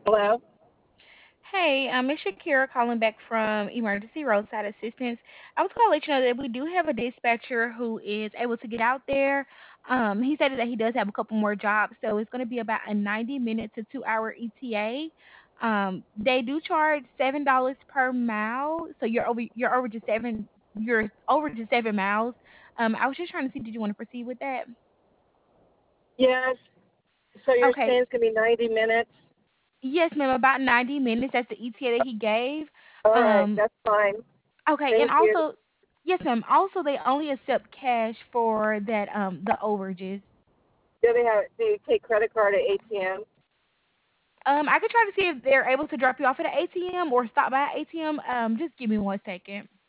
Hello? Hey, it's Shakira calling back from Emergency Roadside Assistance. I was calling to let you know that we do have a dispatcher who is able to get out there. He said that he does have a couple more jobs, so it's going to be about a 90-minute to 2-hour ETA. They do charge $7 per mile, so you're over to 7 miles. I was just trying to see, did you want to proceed with that? Yes. So you're Okay. saying it's going to be 90 minutes? Yes, ma'am, about 90 minutes. That's the ETA that he gave. All right. Um, That's fine. Okay, and Thank you. also, yes, ma'am. Also, they only accept cash for that the overages. Do you take credit card at ATM? I could try to see if they're able to drop you off at an ATM or stop by an ATM. Just give me 1 second.